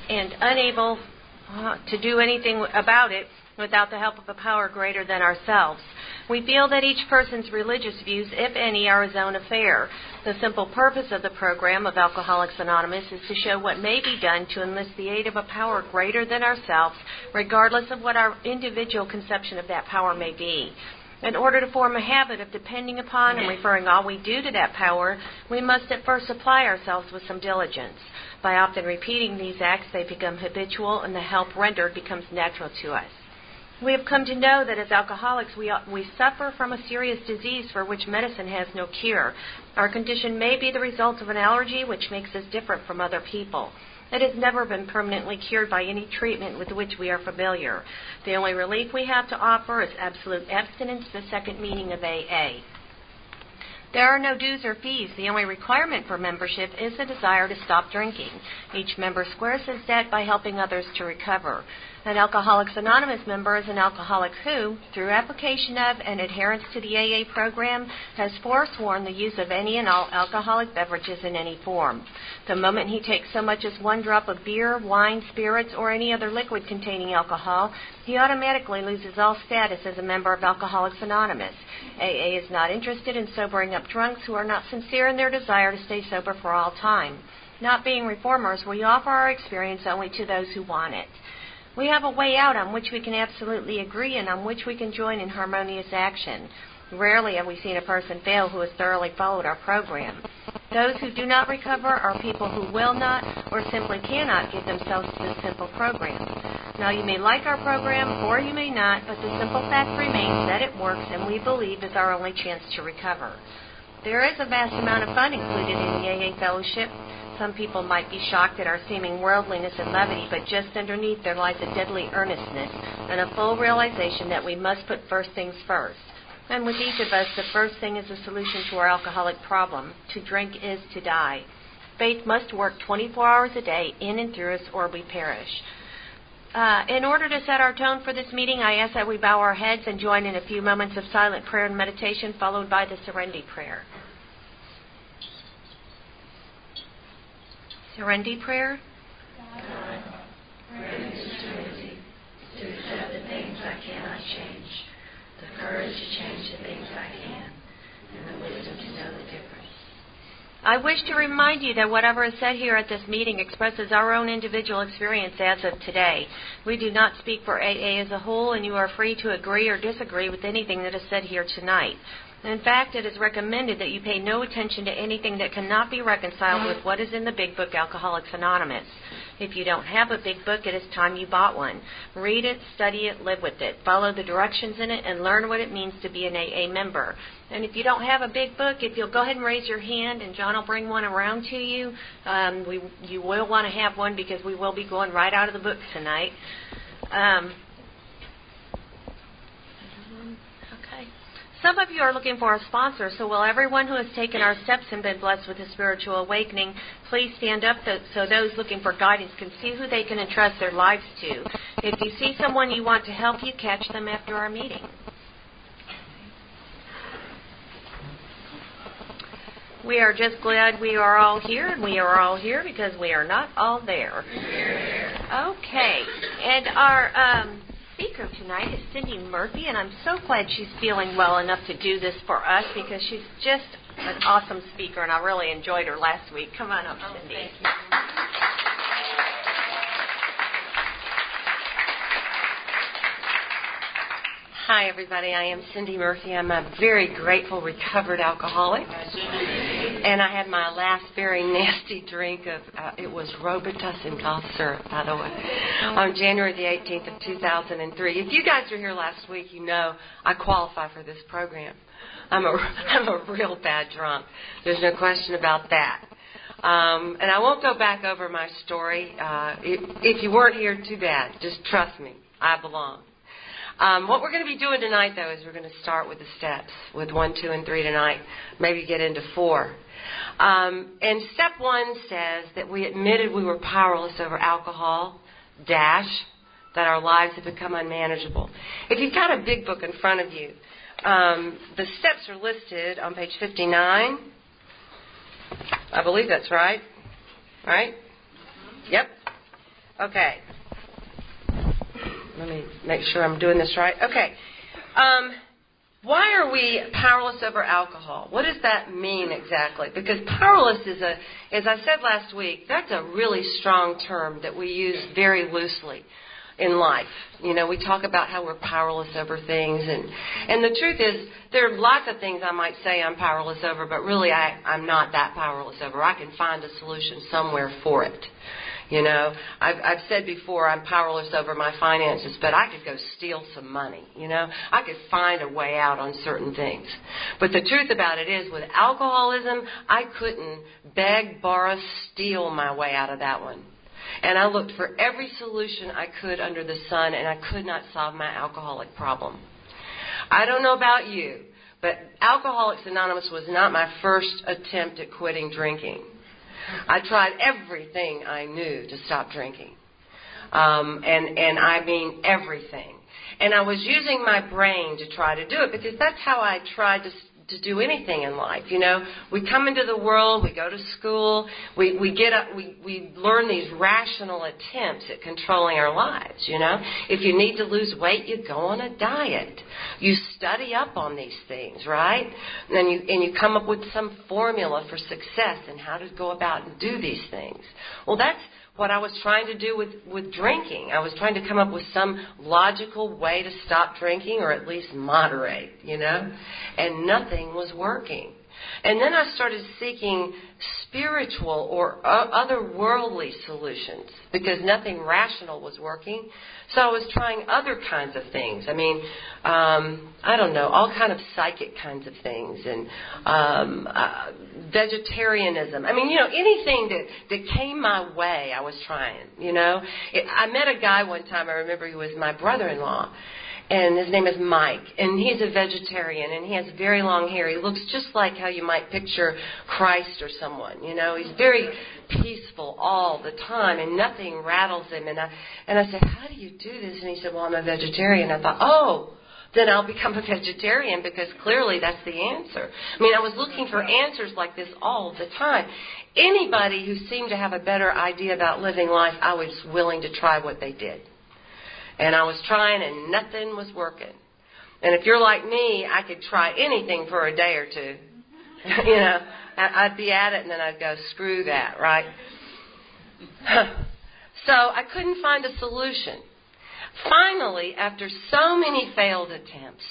and unable to do anything about it without the help of a power greater than ourselves. We feel that each person's religious views, if any, are his own affair. The simple purpose of the program of Alcoholics Anonymous is to show what may be done to enlist the aid of a power greater than ourselves, regardless of what our individual conception of that power may be. In order to form a habit of depending upon and referring all we do to that power, we must at first apply ourselves with some diligence. By often repeating these acts, they become habitual, and the help rendered becomes natural to us. We have come to know that as alcoholics, we suffer from a serious disease for which medicine has no cure. Our condition may be the result of an allergy, which makes us different from other people. It has never been permanently cured by any treatment with which we are familiar. The only relief we have to offer is absolute abstinence, the second meaning of AA. There are no dues or fees. The only requirement for membership is the desire to stop drinking. Each member squares his debt by helping others to recover. An Alcoholics Anonymous member is an alcoholic who, through application of and adherence to the AA program, has forsworn the use of any and all alcoholic beverages in any form. The moment he takes so much as one drop of beer, wine, spirits, or any other liquid containing alcohol, he automatically loses all status as a member of Alcoholics Anonymous. AA is not interested in sobering up drunks who are not sincere in their desire to stay sober for all time. Not being reformers, we offer our experience only to those who want it. We have a way out on which we can absolutely agree and on which we can join in harmonious action. Rarely have we seen a person fail who has thoroughly followed our program. Those who do not recover are people who will not or simply cannot give themselves to this simple program. Now, you may like our program or you may not, but the simple fact remains that it works and we believe is our only chance to recover. There is a vast amount of fun included in the AA fellowship. Some people might be shocked at our seeming worldliness and levity, but just underneath there lies a deadly earnestness and a full realization that we must put first things first. And with each of us, the first thing is a solution to our alcoholic problem. To drink is to die. Faith must work 24 hours a day, in and through us, or we perish. In order to set our tone for this meeting, I ask that we bow our heads and join in a few moments of silent prayer and meditation, followed by the Serenity Prayer. Serenity Prayer. God, grant me serenity to accept the things I cannot change, the courage to change the things I can, and the wisdom to know the difference. I wish to remind you that whatever is said here at this meeting expresses our own individual experience as of today. We do not speak for AA as a whole, and you are free to agree or disagree with anything that is said here tonight. In fact, it is recommended that you pay no attention to anything that cannot be reconciled with what is in the big book, Alcoholics Anonymous. If you don't have a big book, it is time you bought one. Read it, study it, live with it. Follow the directions in it, and learn what it means to be an AA member. And if you don't have a big book, if you'll go ahead and raise your hand, and John will bring one around to you. You will want to have one because we will be going right out of the book tonight. Some of you are looking for a sponsor, so will everyone who has taken our steps and been blessed with a spiritual awakening please stand up so those looking for guidance can see who they can entrust their lives to. If you see someone you want to help you, catch them after our meeting. We are just glad we are all here, and we are all here because we are not all there. Okay, and our speaker tonight is Cindy Murphy, and I'm so glad she's feeling well enough to do this for us because she's just an awesome speaker, and I really enjoyed her last week. Come on up, Cindy. Thank you. Hi, everybody. I am Cindy Murphy. I'm a very grateful recovered alcoholic. And I had my last very nasty drink of, it was Robitussin cough syrup, by the way, on January the 18th of 2003. If you guys were here last week, you know I qualify for this program. I'm a real bad drunk. There's no question about that. And I won't go back over my story. If you weren't here, too bad. Just trust me. I belong. What we're going to be doing tonight, though, is we're going to start with the steps, with 1, 2, and 3 tonight, maybe get into 4. And step 1 says that we admitted we were powerless over alcohol, that our lives had become unmanageable. If you've got a big book in front of you, the steps are listed on page 59. I believe that's right. Right? Yep. Okay. Let me make sure I'm doing this right. Okay. Why are we powerless over alcohol? What does that mean exactly? Because powerless is as I said last week, that's a really strong term that we use very loosely in life. You know, we talk about how we're powerless over things, and the truth is there are lots of things I might say I'm powerless over, but really I'm not that powerless over. I can find a solution somewhere for it. You know, I've said before I'm powerless over my finances, but I could go steal some money, you know. I could find a way out on certain things. But the truth about it is with alcoholism, I couldn't beg, borrow, steal my way out of that one. And I looked for every solution I could under the sun, and I could not solve my alcoholic problem. I don't know about you, but Alcoholics Anonymous was not my first attempt at quitting drinking. I tried everything I knew to stop drinking. And I mean everything. And I was using my brain to try to do it because that's how I tried to do anything in life. You know, we come into the world, we go to school, we get up, we learn these rational attempts at controlling our lives. You know, if you need to lose weight, you go on a diet. You study up on these things, right? And you come up with some formula for success and how to go about and do these things. Well, that's what I was trying to do with drinking. I was trying to come up with some logical way to stop drinking or at least moderate, you know, and nothing was working. And then I started seeking spiritual or otherworldly solutions because nothing rational was working. So I was trying other kinds of things. I mean, I don't know, all kind of psychic kinds of things and vegetarianism. I mean, you know, anything that came my way, I was trying, you know. I met a guy one time, I remember he was my brother-in-law. And his name is Mike, and he's a vegetarian, and he has very long hair. He looks just like how you might picture Christ or someone, you know. He's very peaceful all the time, and nothing rattles him. And I said, how do you do this? And he said, well, I'm a vegetarian. I thought, oh, then I'll become a vegetarian because clearly that's the answer. I mean, I was looking for answers like this all the time. Anybody who seemed to have a better idea about living life, I was willing to try what they did. And I was trying, and nothing was working. And if you're like me, I could try anything for a day or two. You know, I'd be at it, and then I'd go, screw that, right? So I couldn't find a solution. Finally, after so many failed attempts,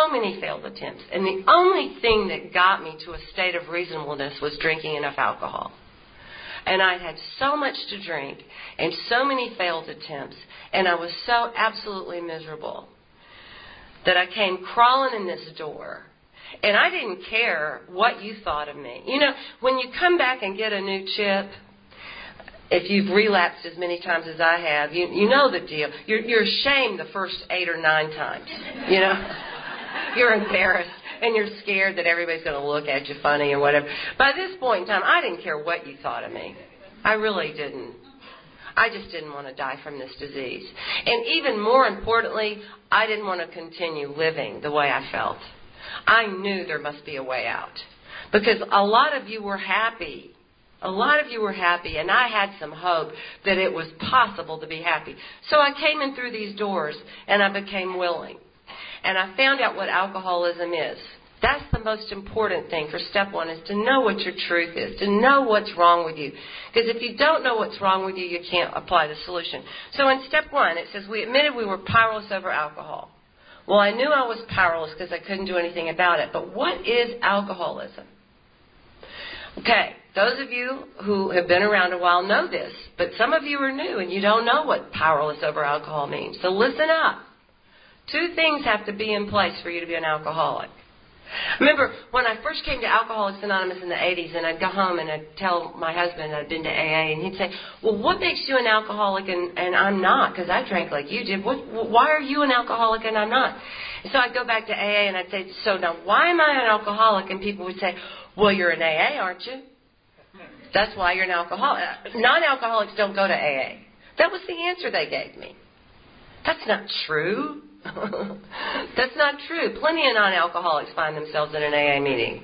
and the only thing that got me to a state of reasonableness was drinking enough alcohol. And I had so much to drink and so many failed attempts, and I was so absolutely miserable that I came crawling in this door. And I didn't care what you thought of me. You know, when you come back and get a new chip, if you've relapsed as many times as I have, you know the deal. You're ashamed the first 8 or 9 times, you know. You're embarrassed. And you're scared that everybody's going to look at you funny or whatever. By this point in time, I didn't care what you thought of me. I really didn't. I just didn't want to die from this disease. And even more importantly, I didn't want to continue living the way I felt. I knew there must be a way out. Because a lot of you were happy. A lot of you were happy, and I had some hope that it was possible to be happy. So I came in through these doors, and I became willing. And I found out what alcoholism is. That's the most important thing for step 1 is to know what your truth is, to know what's wrong with you. Because if you don't know what's wrong with you, you can't apply the solution. So in step 1, it says we admitted we were powerless over alcohol. Well, I knew I was powerless because I couldn't do anything about it. But what is alcoholism? Okay, those of you who have been around a while know this, but some of you are new and you don't know what powerless over alcohol means. So listen up. 2 things have to be in place for you to be an alcoholic. Remember, when I first came to Alcoholics Anonymous in the 80s, and I'd go home and I'd tell my husband I'd been to AA, and he'd say, well, what makes you an alcoholic and I'm not? Because I drank like you did. Why are you an alcoholic and I'm not? And so I'd go back to AA and I'd say, so now why am I an alcoholic? And people would say, well, you're an AA, aren't you? That's why you're an alcoholic. Non-alcoholics don't go to AA. That was the answer they gave me. That's not true. That's not true. Plenty of non-alcoholics find themselves in an AA meeting.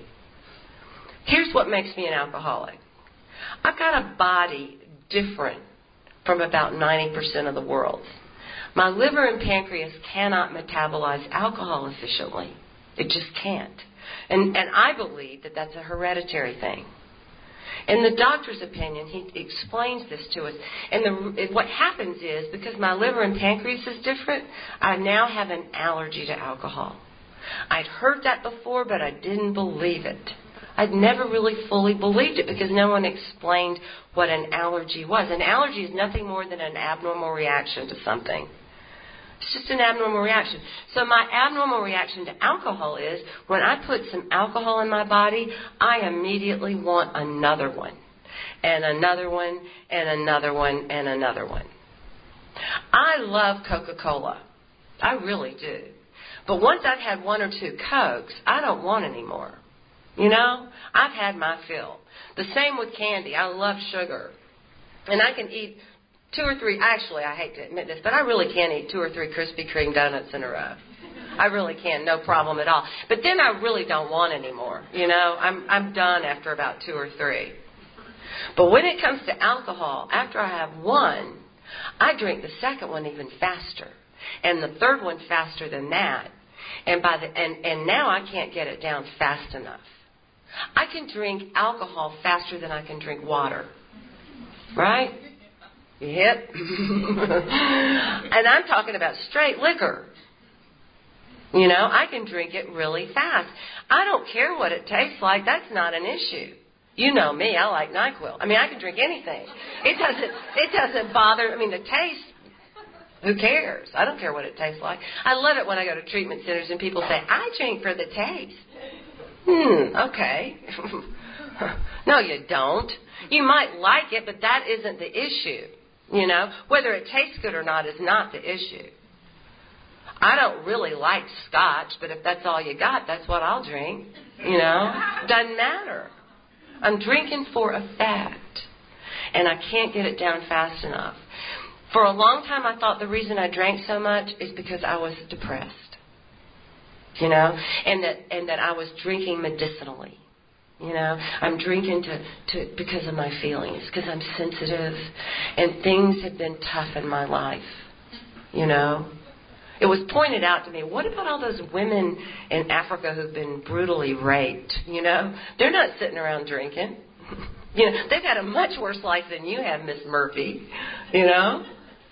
Here's what makes me an alcoholic. I've got a body different from about 90% of the world. My liver and pancreas cannot metabolize alcohol efficiently. It just can't. And I believe that that's a hereditary thing. In the doctor's opinion, he explains this to us. And what happens is, because my liver and pancreas is different, I now have an allergy to alcohol. I'd heard that before, but I didn't believe it. I'd never really fully believed it because no one explained what an allergy was. An allergy is nothing more than an abnormal reaction to something. It's just an abnormal reaction. So my abnormal reaction to alcohol is when I put some alcohol in my body, I immediately want another one, and another one, and another one, and another one. I love Coca-Cola. I really do. But once I've had one or two Cokes, I don't want any more. You know, I've had my fill. The same with candy. I love sugar. And I can eat 2 or 3, actually, I hate to admit this, but I really can eat 2 or 3 Krispy Kreme donuts in a row. I really can, no problem at all. But then I really don't want any more. You know, I'm done after about 2 or 3. But when it comes to alcohol, after I have one, I drink the second one even faster, and the third one faster than that. And now I can't get it down fast enough. I can drink alcohol faster than I can drink water. Right? Yep. And I'm talking about straight liquor. You know, I can drink it really fast. I don't care what it tastes like. That's not an issue. You know me, I like NyQuil. I mean, I can drink anything. It doesn't bother. I mean, the taste, who cares? I don't care what it tastes like. I love it when I go to treatment centers and people say, I drink for the taste. Okay. No, you don't. You might like it, but that isn't the issue. You know, whether it tastes good or not is not the issue. I don't really like scotch, but if that's all you got, that's what I'll drink. You know, doesn't matter. I'm drinking for effect, and I can't get it down fast enough. For a long time, I thought the reason I drank so much is because I was depressed. You know, and that I was drinking medicinally. You know, I'm drinking because of my feelings, because I'm sensitive, and things have been tough in my life. You know, it was pointed out to me, what about all those women in Africa who've been brutally raped? You know, they're not sitting around drinking. You know, they've had a much worse life than you have, Miss Murphy. You know?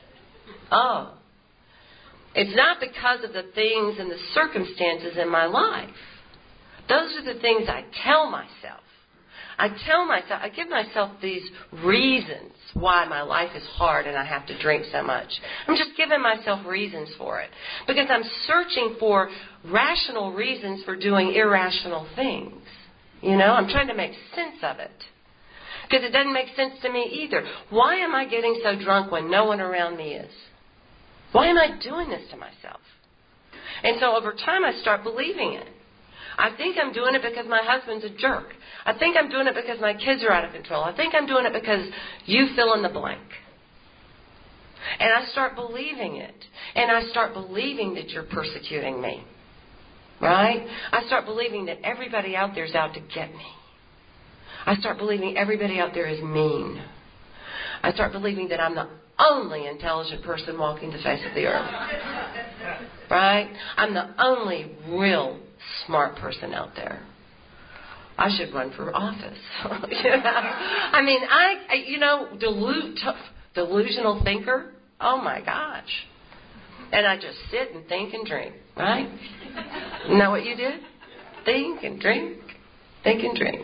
Oh. It's not because of the things and the circumstances in my life. Those are the things I tell myself. I give myself these reasons why my life is hard and I have to drink so much. I'm just giving myself reasons for it. Because I'm searching for rational reasons for doing irrational things. You know, I'm trying to make sense of it. Because it doesn't make sense to me either. Why am I getting so drunk when no one around me is? Why am I doing this to myself? And so over time I start believing it. I think I'm doing it because my husband's a jerk. I think I'm doing it because my kids are out of control. I think I'm doing it because you fill in the blank. And I start believing it. And I start believing that you're persecuting me. Right? I start believing that everybody out there is out to get me. I start believing everybody out there is mean. I start believing that I'm the only intelligent person walking the face of the earth. Right? I'm the only real smart person out there. I should run for office. You know? I mean, delusional thinker. Oh my gosh. And I just sit and think and drink, right? Isn't that what you did? Think and drink, think and drink.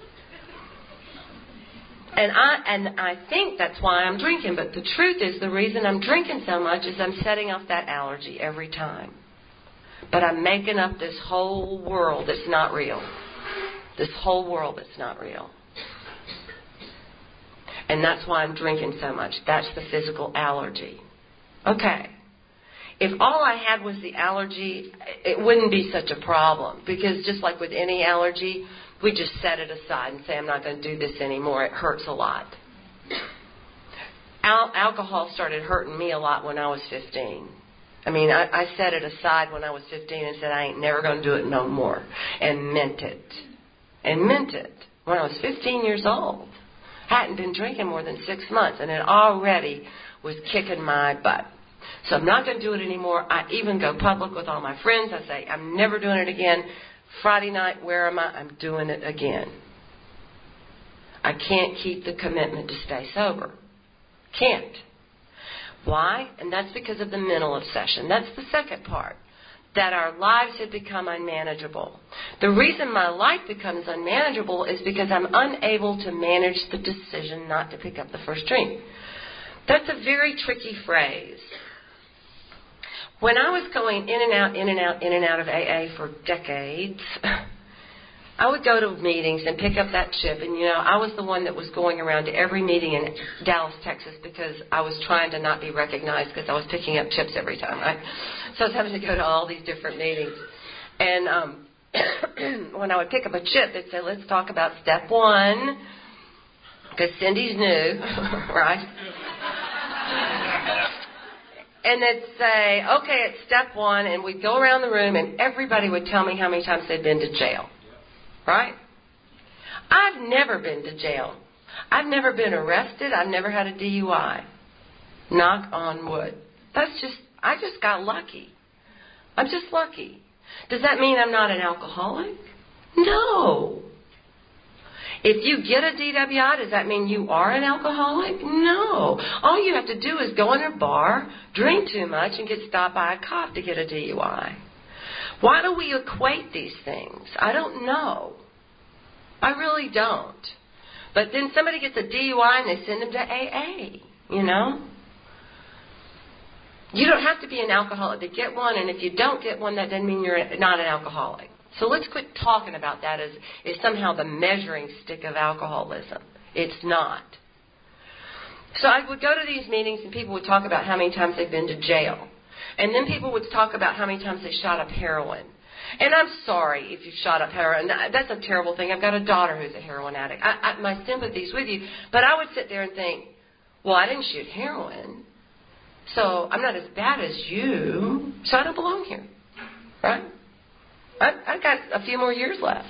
And I think that's why I'm drinking. But the truth is, the reason I'm drinking so much is I'm setting off that allergy every time. But I'm making up this whole world that's not real. This whole world that's not real. And that's why I'm drinking so much. That's the physical allergy. Okay. If all I had was the allergy, it wouldn't be such a problem. Because just like with any allergy, we just set it aside and say, I'm not going to do this anymore. It hurts a lot. Alcohol started hurting me a lot when I was 15. I mean, I set it aside when I was 15 and said, I ain't never going to do it no more. And meant it. And meant it. When I was 15 years old. Hadn't been drinking more than 6 months. And it already was kicking my butt. So I'm not going to do it anymore. I even go public with all my friends. I say, I'm never doing it again. Friday night, where am I? I'm doing it again. I can't keep the commitment to stay sober. Can't. Why? And that's because of the mental obsession. That's the second part. That our lives have become unmanageable. The reason my life becomes unmanageable is because I'm unable to manage the decision not to pick up the first drink. That's a very tricky phrase. When I was going in and out of AA for decades, I would go to meetings and pick up that chip. And, I was the one that was going around to every meeting in Dallas, Texas, because I was trying to not be recognized because I was picking up chips every time, right? So I was having to go to all these different meetings. And when I would pick up a chip, they'd say, let's talk about step 1, because Cindy's new, right? And they'd say, okay, it's step 1, and we'd go around the room, and everybody would tell me how many times they'd been to jail. Right? I've never been to jail. I've never been arrested. I've never had a DUI. Knock on wood. I just got lucky. I'm just lucky. Does that mean I'm not an alcoholic? No. If you get a DWI, does that mean you are an alcoholic? No. All you have to do is go in a bar, drink too much, and get stopped by a cop to get a DUI. Why do we equate these things? I don't know. I really don't. But then somebody gets a DUI and they send them to AA, You don't have to be an alcoholic to get one, and if you don't get one, that doesn't mean you're not an alcoholic. So let's quit talking about that as somehow the measuring stick of alcoholism. It's not. So I would go to these meetings and people would talk about how many times they've been to jail. And then people would talk about how many times they shot up heroin. And I'm sorry if you've shot up heroin. That's a terrible thing. I've got a daughter who's a heroin addict. My sympathy's with you. But I would sit there and think, well, I didn't shoot heroin, so I'm not as bad as you, so I don't belong here. Right? I've got a few more years left.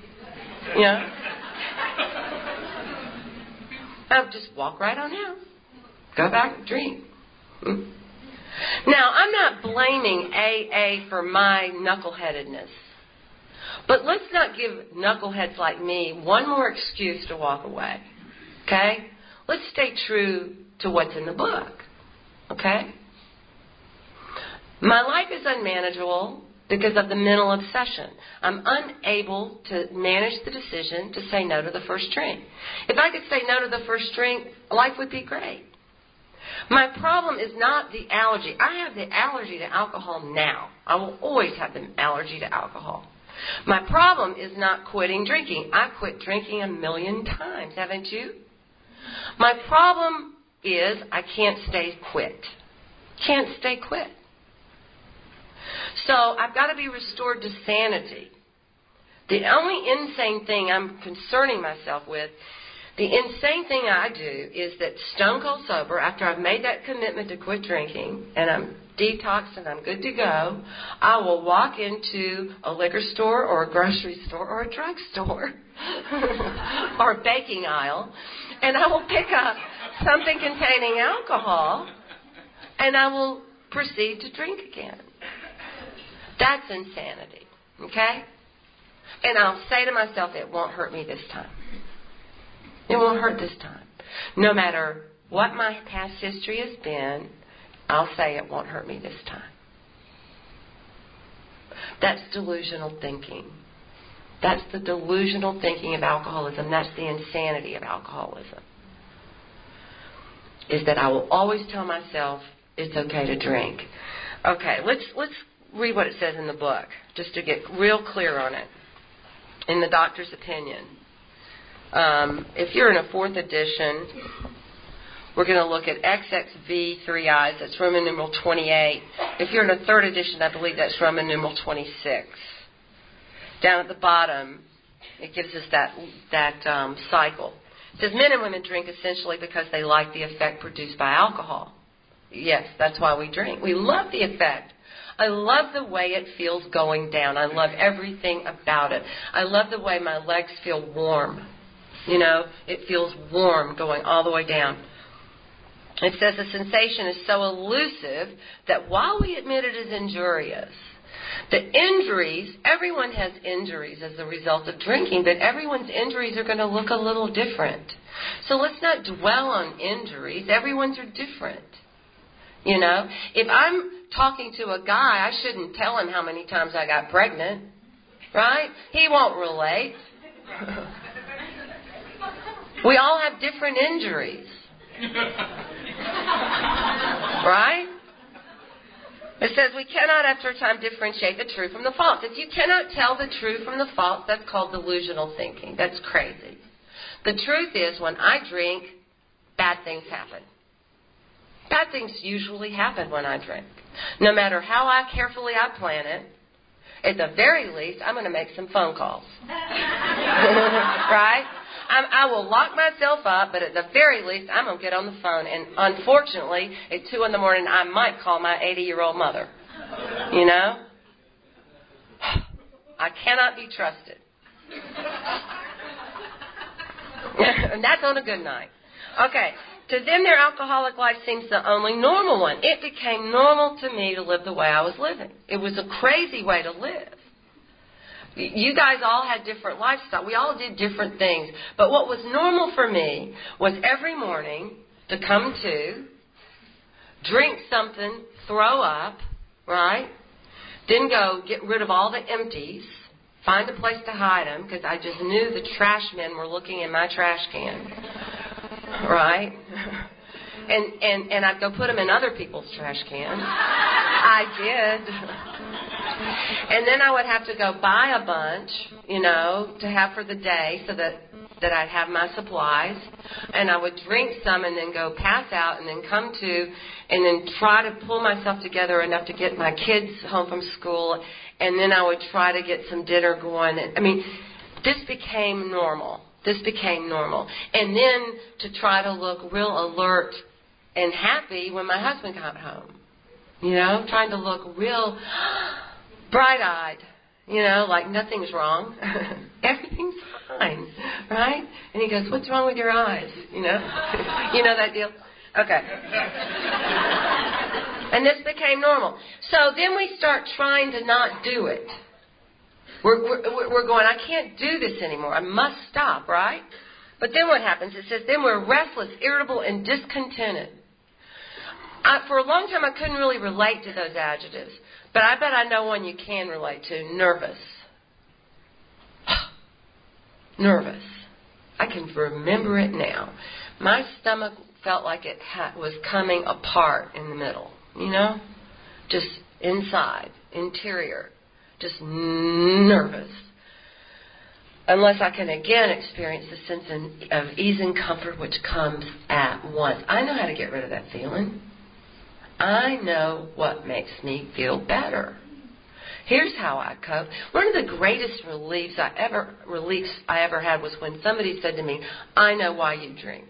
I'll just walk right on out. Go back and drink. Now, I'm not blaming AA for my knuckleheadedness. But let's not give knuckleheads like me one more excuse to walk away. Okay? Let's stay true to what's in the book. Okay? My life is unmanageable because of the mental obsession. I'm unable to manage the decision to say no to the first drink. If I could say no to the first drink, life would be great. My problem is not the allergy. I have the allergy to alcohol now. I will always have the allergy to alcohol. My problem is not quitting drinking. I've quit drinking 1,000,000 times, haven't you? My problem is I can't stay quit. Can't stay quit. So I've got to be restored to sanity. The only insane thing I'm concerning myself with, the insane thing I do is that stone cold sober, after I've made that commitment to quit drinking and I'm detoxed and I'm good to go, I will walk into a liquor store or a grocery store or a drug store or a baking aisle, and I will pick up something containing alcohol and I will proceed to drink again. That's insanity, okay? And I'll say to myself, it won't hurt me this time. It won't hurt this time. No matter what my past history has been, I'll say it won't hurt me this time. That's delusional thinking. That's the delusional thinking of alcoholism. That's the insanity of alcoholism. Is that I will always tell myself it's okay to drink. Okay, let's read what it says in the book, just to get real clear on it. In the doctor's opinion. If you're in a 4th edition, we're going to look at XXV3Is. That's Roman numeral 28. If you're in a 3rd edition, I believe that's Roman numeral 26. Down at the bottom, it gives us that cycle. It says men and women drink essentially because they like the effect produced by alcohol. Yes, that's why we drink. We love the effect. I love the way it feels going down. I love everything about it. I love the way my legs feel warm. You know, it feels warm going all the way down. It says the sensation is so elusive that while we admit it is injurious, the injuries, everyone has injuries as a result of drinking, but everyone's injuries are going to look a little different. So let's not dwell on injuries. Everyone's are different. You know, if I'm talking to a guy, I shouldn't tell him how many times I got pregnant, right? He won't relate. We all have different injuries. Right? It says we cannot after a time differentiate the true from the false. If you cannot tell the true from the false, that's called delusional thinking. That's crazy. The truth is when I drink, bad things happen. Bad things usually happen when I drink. No matter how carefully I plan it, at the very least, I'm going to make some phone calls. Right? I will lock myself up, but at the very least, I'm going to get on the phone. And unfortunately, at 2 a.m, I might call my 80-year-old mother. You know? I cannot be trusted. And that's on a good night. Okay. To them, their alcoholic life seems the only normal one. It became normal to me to live the way I was living. It was a crazy way to live. You guys all had different lifestyles. We all did different things. But what was normal for me was every morning to come to, drink something, throw up, right? Then go get rid of all the empties, find a place to hide them, because I just knew the trash men were looking in my trash can, right? And I'd go put them in other people's trash cans. I did. And then I would have to go buy a bunch, you know, to have for the day so that I'd have my supplies. And I would drink some and then go pass out and then come to and then try to pull myself together enough to get my kids home from school. And then I would try to get some dinner going. I mean, this became normal. This became normal. And then to try to look real alert and happy when my husband got home. You know, trying to look real bright-eyed, you know, like nothing's wrong. Everything's fine, right? And he goes, what's wrong with your eyes? You know? You know that deal? Okay. And this became normal. So then we start trying to not do it. We're going, I can't do this anymore. I must stop, right? But then what happens? It says, then we're restless, irritable, and discontented. For a long time, I couldn't really relate to those adjectives. But I bet I know one you can relate to. Nervous. Nervous. I can remember it now. My stomach felt like it was coming apart in the middle. You know? Just inside, interior. Just nervous. Unless I can again experience the sense of ease and comfort which comes at once. I know how to get rid of that feeling. I know what makes me feel better. Here's how I cope. One of the greatest reliefs I ever had was when somebody said to me, I know why you drink.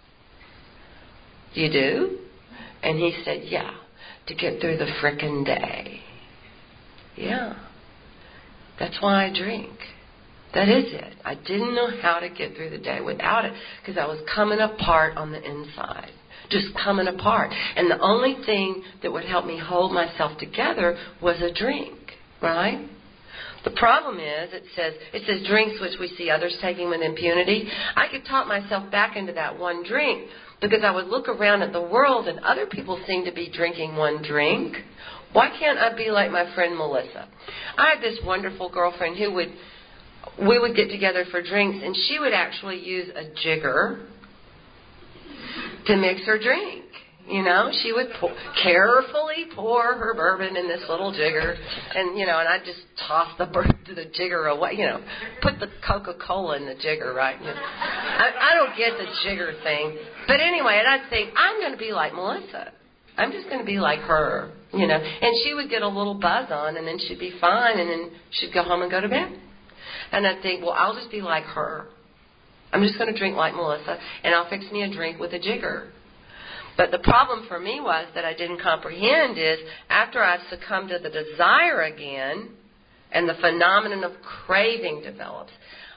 You do? And he said, yeah, to get through the frickin' day. Yeah. That's why I drink. That is it. I didn't know how to get through the day without it because I was coming apart on the inside. Just coming apart. And the only thing that would help me hold myself together was a drink, right? The problem is, it says drinks which we see others taking with impunity. I could talk myself back into that one drink because I would look around at the world and other people seem to be drinking one drink. Why can't I be like my friend Melissa? I had this wonderful girlfriend who we would get together for drinks and she would actually use a jigger to mix her drink. You know, she would carefully pour her bourbon in this little jigger, and and I'd just toss the jigger away. Put the Coca-Cola in the jigger, right? I don't get the jigger thing, but anyway, and I'd think I'm going to be like Melissa. I'm just going to be like her, And she would get a little buzz on, and then she'd be fine, and then she'd go home and go to bed. And I'd think, well, I'll just be like her. I'm just going to drink like Melissa, and I'll fix me a drink with a jigger. But the problem for me was that I didn't comprehend is after I've succumbed to the desire again and the phenomenon of craving develops,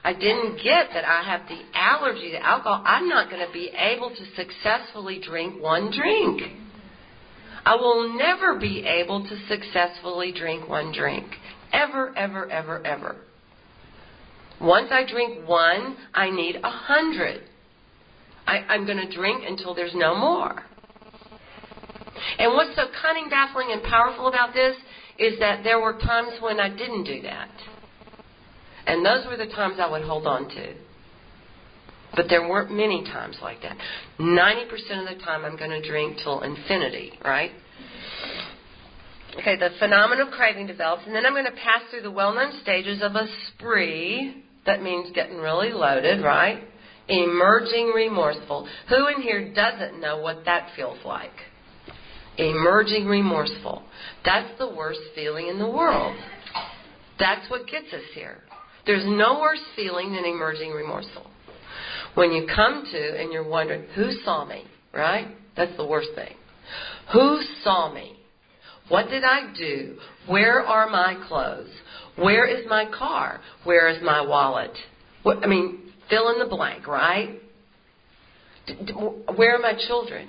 I didn't get that I have the allergy to alcohol. I'm not going to be able to successfully drink one drink. I will never be able to successfully drink one drink. Ever, ever, ever, ever. Once I drink one, I need 100. I'm going to drink until there's no more. And what's so cunning, baffling, and powerful about this is that there were times when I didn't do that. And those were the times I would hold on to. But there weren't many times like that. 90% of the time I'm going to drink till infinity, right? Okay, the phenomenon of craving develops, and then I'm going to pass through the well-known stages of a spree. That means getting really loaded, right? Emerging remorseful. Who in here doesn't know what that feels like? Emerging remorseful. That's the worst feeling in the world. That's what gets us here. There's no worse feeling than emerging remorseful. When you come to and you're wondering, who saw me, right? That's the worst thing. Who saw me? What did I do? Where are my clothes? Where is my car? Where is my wallet? Fill in the blank, right? Where are my children?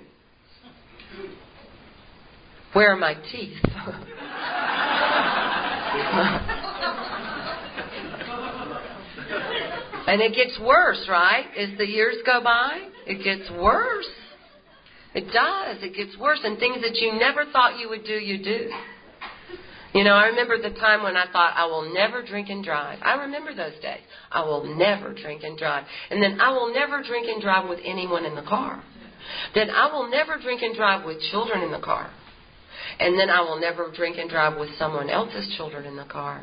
Where are my teeth? And it gets worse, right? As the years go by, it gets worse. It does. It gets worse. And things that you never thought you would do, you do. I remember the time when I thought, I will never drink and drive. I remember those days. I will never drink and drive. And then I will never drink and drive with anyone in the car. Then I will never drink and drive with children in the car. And then I will never drink and drive with someone else's children in the car.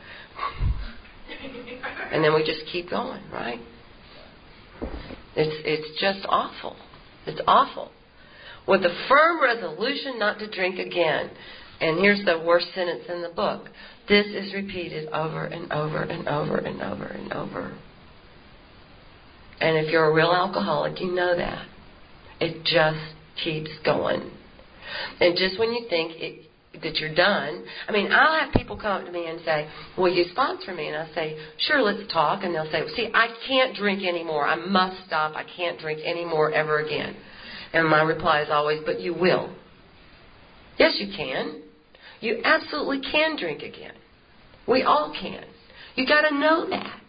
And then we just keep going, right? It's just awful. It's awful. With a firm resolution not to drink again. And here's the worst sentence in the book. This is repeated over and over and over and over and over. And if you're a real alcoholic, you know that. It just keeps going. And just when you think that you're done, I'll have people come up to me and say, will you sponsor me? And I say, sure, let's talk. And they'll say, see, I can't drink anymore. I must stop. I can't drink anymore ever again. And my reply is always, but you will. Yes, you can. You absolutely can drink again. We all can. You got to know that.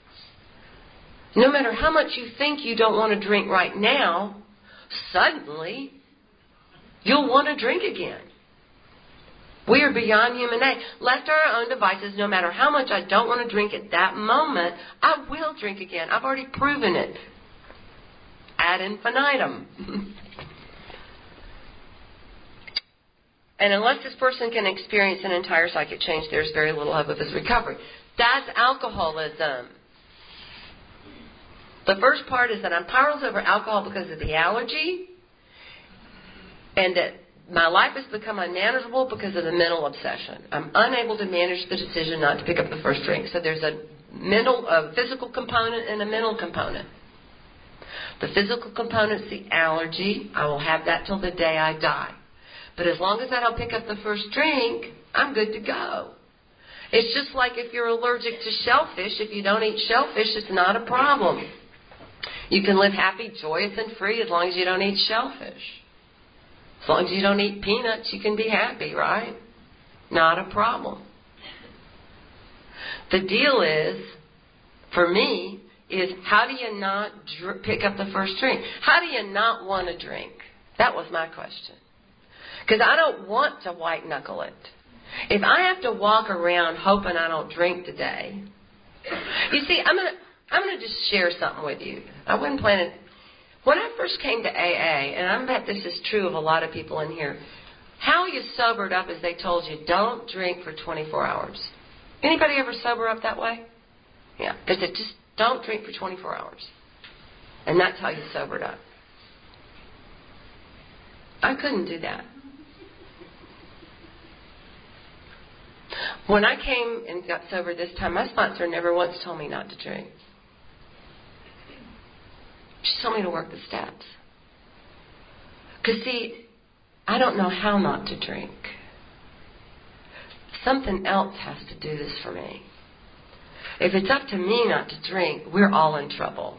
No matter how much you think you don't want to drink right now, suddenly you'll want to drink again. We are beyond human aid. Left to our own devices, no matter how much I don't want to drink at that moment, I will drink again. I've already proven it. Ad infinitum. And unless this person can experience an entire psychic change, there's very little hope of his recovery. That's alcoholism. The first part is that I'm powerless over alcohol because of the allergy, and that my life has become unmanageable because of the mental obsession. I'm unable to manage the decision not to pick up the first drink. So there's a physical component and a mental component. The physical component is the allergy. I will have that till the day I die. But as long as I don't pick up the first drink, I'm good to go. It's just like if you're allergic to shellfish. If you don't eat shellfish, it's not a problem. You can live happy, joyous, and free as long as you don't eat shellfish. As long as you don't eat peanuts, you can be happy, right? Not a problem. The deal is, for me, is how do you not pick up the first drink? How do you not want to drink? That was my question. Because I don't want to white knuckle it. If I have to walk around hoping I don't drink today, you see, I'm gonna just share something with you. I wasn't planning. When I first came to AA, and I bet this is true of a lot of people in here, how you sobered up is they told you don't drink for 24 hours. Anybody ever sober up that way? Yeah, because it just don't drink for 24 hours, and that's how you sobered up. I couldn't do that. When I came and got sober this time, my sponsor never once told me not to drink. She told me to work the steps. Because, see, I don't know how not to drink. Something else has to do this for me. If it's up to me not to drink, we're all in trouble.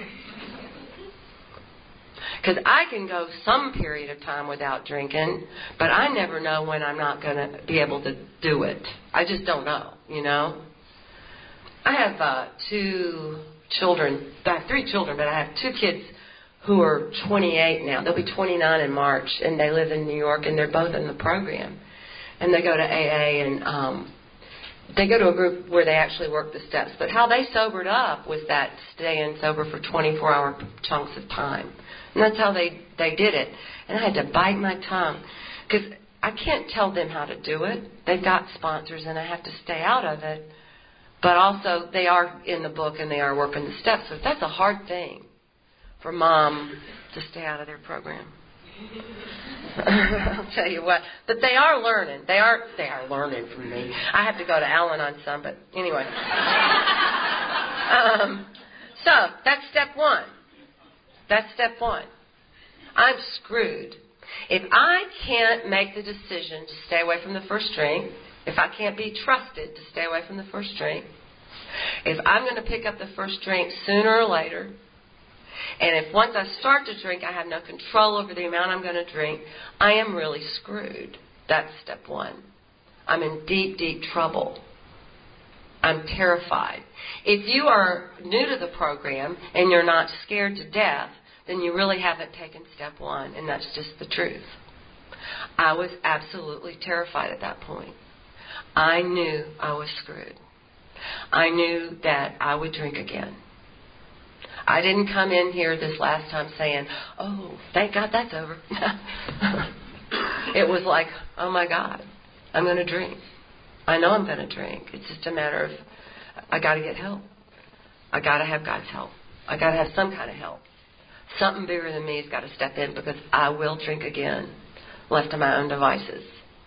Because I can go some period of time without drinking, but I never know when I'm not going to be able to do it. I just don't know, you know. I have 2 children. I have 3 children, but I have 2 kids who are 28 now. They'll be 29 in March, and they live in New York, and they're both in the program. And they go to AA, and they go to a group where they actually work the steps. But how they sobered up was that staying sober for 24-hour chunks of time. And that's how they did it. And I had to bite my tongue because I can't tell them how to do it. They've got sponsors, and I have to stay out of it. But also, they are in the book, and they are working the steps. So that's a hard thing for Mom to stay out of their program. I'll tell you what. But they are learning. They are learning from me. I have to go to Al-Anon some, but anyway. So that's step 1. That's step 1. I'm screwed. If I can't make the decision to stay away from the first drink, if I can't be trusted to stay away from the first drink, if I'm going to pick up the first drink sooner or later, and if once I start to drink I have no control over the amount I'm going to drink, I am really screwed. That's step 1. I'm in deep, deep trouble. I'm terrified. If you are new to the program and you're not scared to death, then you really haven't taken step 1, and that's just the truth. I was absolutely terrified at that point. I knew I was screwed. I knew that I would drink again. I didn't come in here this last time saying, oh, thank God that's over. It was like, oh my God, I'm going to drink. I know I'm going to drink. It's just a matter of, I got to get help. I got to have God's help. I got to have some kind of help. Something bigger than me has got to step in because I will drink again, left to my own devices.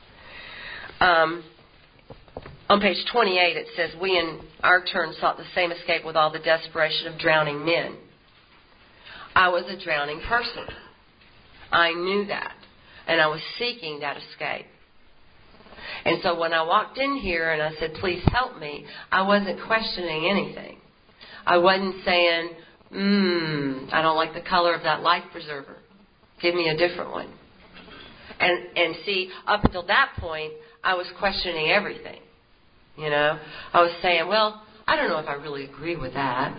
On page 28 it says, we in our turn sought the same escape with all the desperation of drowning men. I was a drowning person. I knew that. And I was seeking that escape. And so when I walked in here and I said, please help me, I wasn't questioning anything. I wasn't saying, I don't like the color of that life preserver. Give me a different one. And see, up until that point, I was questioning everything. You know, I was saying, well, I don't know if I really agree with that.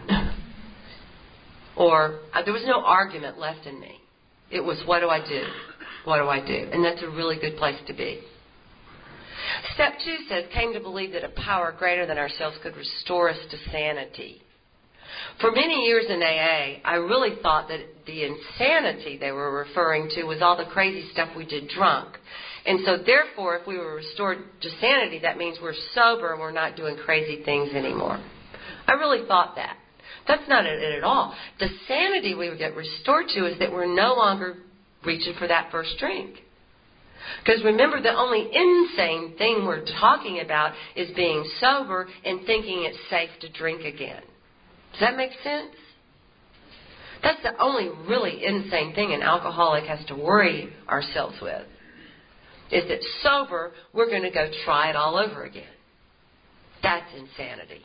Or there was no argument left in me. It was, what do I do? What do I do? And that's a really good place to be. Step 2 says, came to believe that a power greater than ourselves could restore us to sanity. For many years in AA, I really thought that the insanity they were referring to was all the crazy stuff we did drunk. And so therefore, if we were restored to sanity, that means we're sober and we're not doing crazy things anymore. I really thought that. That's not it at all. The sanity we would get restored to is that we're no longer reaching for that first drink. Because remember, the only insane thing we're talking about is being sober and thinking it's safe to drink again. Does that make sense? That's the only really insane thing an alcoholic has to worry ourselves with. Is that sober, we're going to go try it all over again. That's insanity.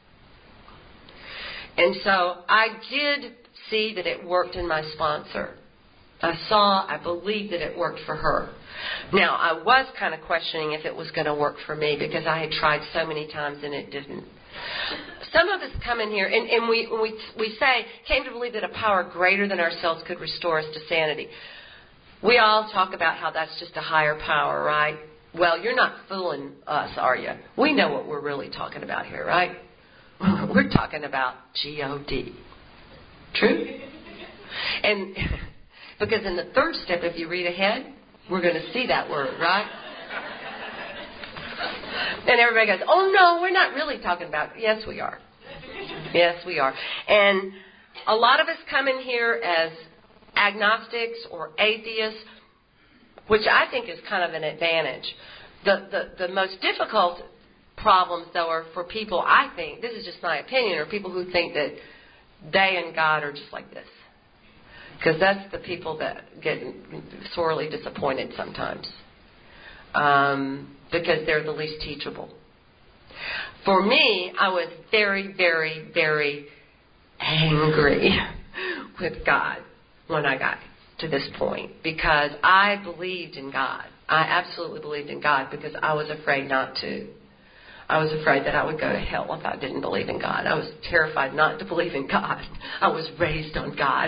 And so I did see that it worked in my sponsor. I believed that it worked for her. Now, I was kind of questioning if it was going to work for me because I had tried so many times and it didn't. Some of us come in here and we say, came to believe that a power greater than ourselves could restore us to sanity. We all talk about how that's just a higher power, right? Well, you're not fooling us, are you? We know what we're really talking about here, right? We're talking about G-O-D. True? And because in the third step, if you read ahead, we're going to see that word, right? And everybody goes, oh, no, we're not really talking about it. Yes, we are. Yes, we are. And a lot of us come in here as agnostics or atheists, which I think is kind of an advantage. The most difficult problems, though, are for people, I think, this is just my opinion, are people who think that they and God are just like this. Because that's the people that get sorely disappointed sometimes. Because they're the least teachable. For me, I was very, very, very angry with God when I got to this point, because I believed in God. I absolutely believed in God, because I was afraid not to. I was afraid that I would go to hell if I didn't believe in God. I was terrified not to believe in God. I was raised on God.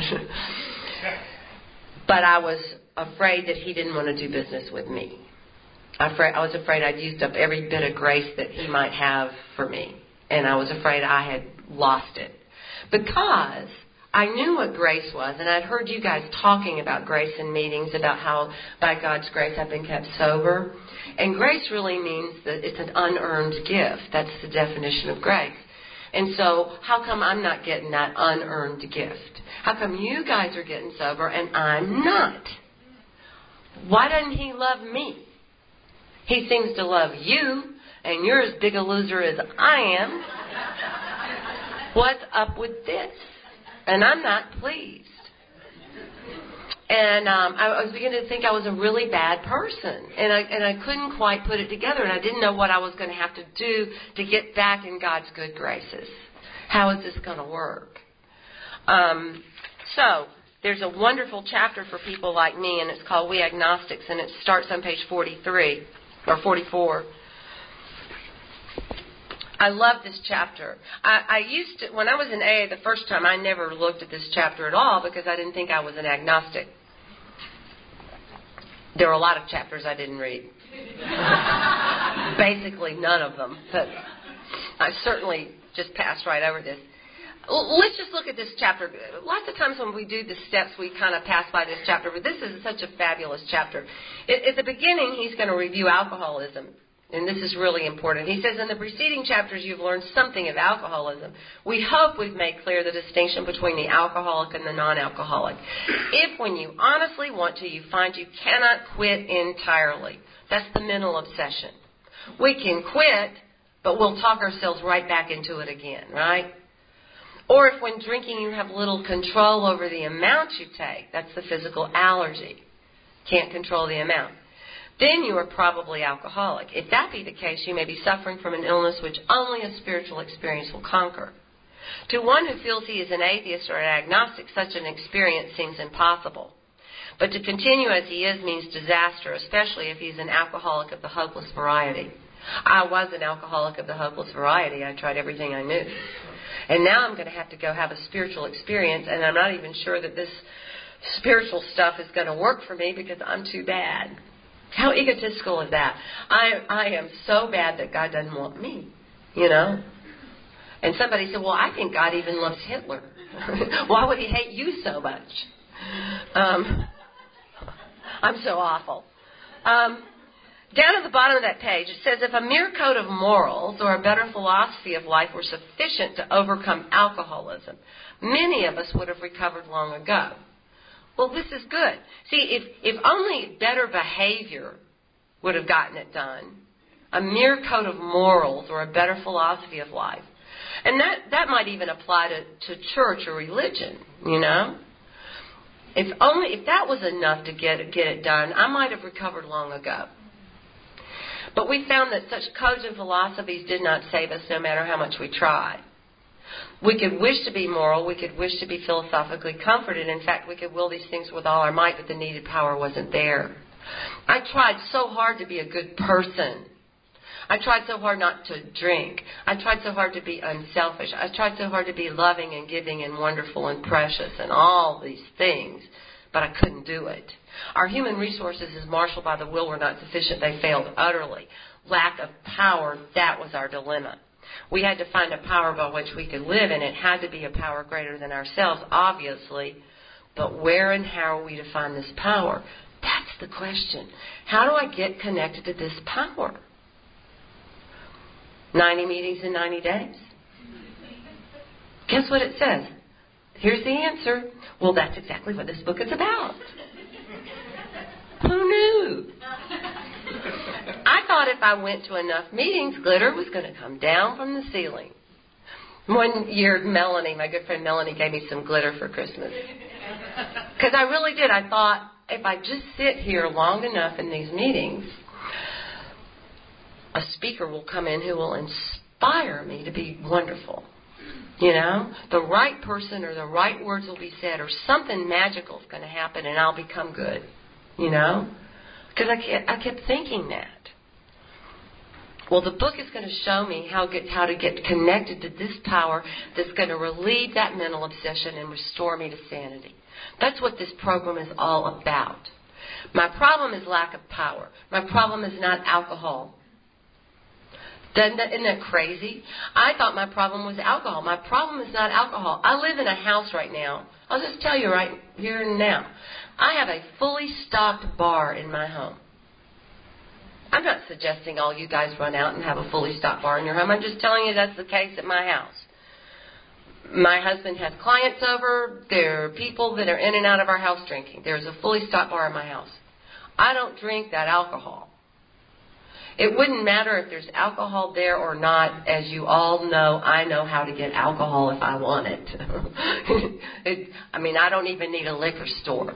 But I was afraid that He didn't want to do business with me. I was afraid I'd used up every bit of grace that He might have for me. And I was afraid I had lost it. Because I knew what grace was, and I'd heard you guys talking about grace in meetings, about how by God's grace I've been kept sober. And grace really means that it's an unearned gift. That's the definition of grace. And so how come I'm not getting that unearned gift? How come you guys are getting sober and I'm not? Why doesn't He love me? He seems to love you, and you're as big a loser as I am. What's up with this? And I'm not pleased. And I was beginning to think I was a really bad person. And I couldn't quite put it together. And I didn't know what I was going to have to do to get back in God's good graces. How is this going to work? So there's a wonderful chapter for people like me, and it's called We Agnostics. And it starts on page 43 or 44. I love this chapter. I used to, when I was in AA the first time, I never looked at this chapter at all because I didn't think I was an agnostic. There were a lot of chapters I didn't read. Basically none of them. But I certainly just passed right over this. Let's just look at this chapter. Lots of times when we do the steps, we kind of pass by this chapter. But this is such a fabulous chapter. At the beginning, he's going to review alcoholism. And this is really important. He says, in the preceding chapters, you've learned something of alcoholism. We hope we've made clear the distinction between the alcoholic and the non-alcoholic. If, when you honestly want to, you find you cannot quit entirely. That's the mental obsession. We can quit, but we'll talk ourselves right back into it again, right? Or if when drinking you have little control over the amount you take, that's the physical allergy. Can't control the amount. Then you are probably alcoholic. If that be the case, you may be suffering from an illness which only a spiritual experience will conquer. To one who feels he is an atheist or an agnostic, such an experience seems impossible. But to continue as he is means disaster, especially if he's an alcoholic of the hopeless variety. I was an alcoholic of the hopeless variety. I tried everything I knew. And now I'm going to have to go have a spiritual experience, and I'm not even sure that this spiritual stuff is going to work for me because I'm too bad. How egotistical is that? I am so bad that God doesn't want me, you know? And somebody said, well, I think God even loves Hitler. Why would He hate you so much? I'm so awful. Down at the bottom of that page, it says, if a mere code of morals or a better philosophy of life were sufficient to overcome alcoholism, many of us would have recovered long ago. Well, this is good. See, if only better behavior would have gotten it done, a mere code of morals or a better philosophy of life, and that might even apply to church or religion, you know. If that was enough to get it done, I might have recovered long ago. But we found that such codes and philosophies did not save us no matter how much we tried. We could wish to be moral. We could wish to be philosophically comforted. In fact, we could will these things with all our might, but the needed power wasn't there. I tried so hard to be a good person. I tried so hard not to drink. I tried so hard to be unselfish. I tried so hard to be loving and giving and wonderful and precious and all these things, but I couldn't do it. Our human resources as marshaled by the will were not sufficient. They failed utterly. Lack of power, that was our dilemma. We had to find a power by which we could live, and it had to be a power greater than ourselves, obviously. But where and how are we to find this power? That's the question. How do I get connected to this power? 90 meetings in 90 days. Guess what it says? Here's the answer. Well, that's exactly what this book is about. Who knew? I thought if I went to enough meetings, glitter was going to come down from the ceiling. One year, Melanie, my good friend Melanie, gave me some glitter for Christmas. Because I really did. I thought, if I just sit here long enough in these meetings, a speaker will come in who will inspire me to be wonderful. You know, the right person or the right words will be said, or something magical is going to happen and I'll become good. You know, because I kept thinking that. Well, the book is going to show me how to get connected to this power that's going to relieve that mental obsession and restore me to sanity. That's what this program is all about. My problem is lack of power. My problem is not alcohol. Isn't that crazy? I thought my problem was alcohol. My problem is not alcohol. I live in a house right now. I'll just tell you right here and now. I have a fully stocked bar in my home. I'm not suggesting all you guys run out and have a fully stocked bar in your home. I'm just telling you that's the case at my house. My husband has clients over. There are people that are in and out of our house drinking. There's a fully stocked bar in my house. I don't drink that alcohol. It wouldn't matter if there's alcohol there or not. As you all know, I know how to get alcohol if I want it. I don't even need a liquor store.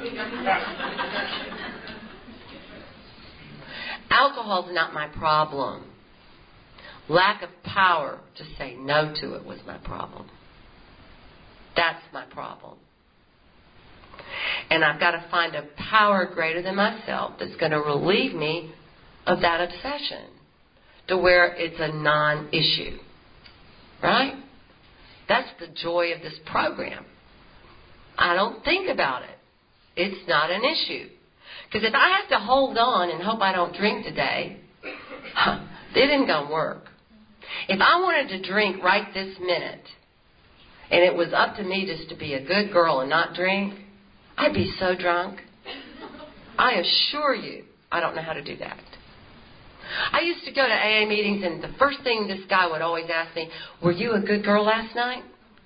Alcohol's not my problem. Lack of power to say no to it was my problem. That's my problem. And I've got to find a power greater than myself that's going to relieve me of that obsession to where it's a non-issue. Right? That's the joy of this program. I don't think about it. It's not an issue. Because if I have to hold on and hope I don't drink today, it isn't going to work. If I wanted to drink right this minute, and it was up to me just to be a good girl and not drink, I'd be so drunk. I assure you, I don't know how to do that. I used to go to AA meetings, and the first thing this guy would always ask me, were you a good girl last night?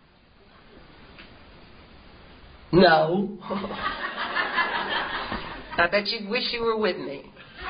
No. I bet you wish you were with me.